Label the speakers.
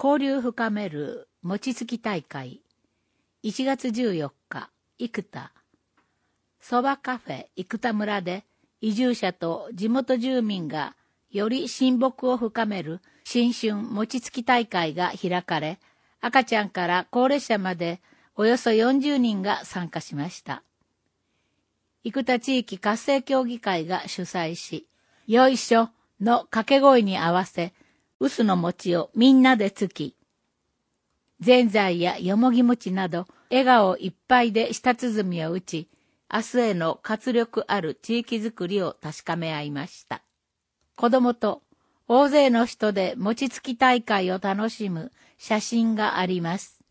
Speaker 1: 交流深める餅つき大会。1月14日、生田。そばカフェ生田村で移住者と地元住民がより親睦を深める新春餅つき大会が開かれ、赤ちゃんから高齢者までおよそ40人が参加しました。生田地域活性協議会が主催し、よいしょの掛け声に合わせ、臼の餅をみんなでつき、ぜんざいやよもぎ餅など笑顔いっぱいで舌鼓を打ち、明日への活力ある地域づくりを確かめ合いました。子供と大勢の人で餅つき大会を楽しむ写真があります。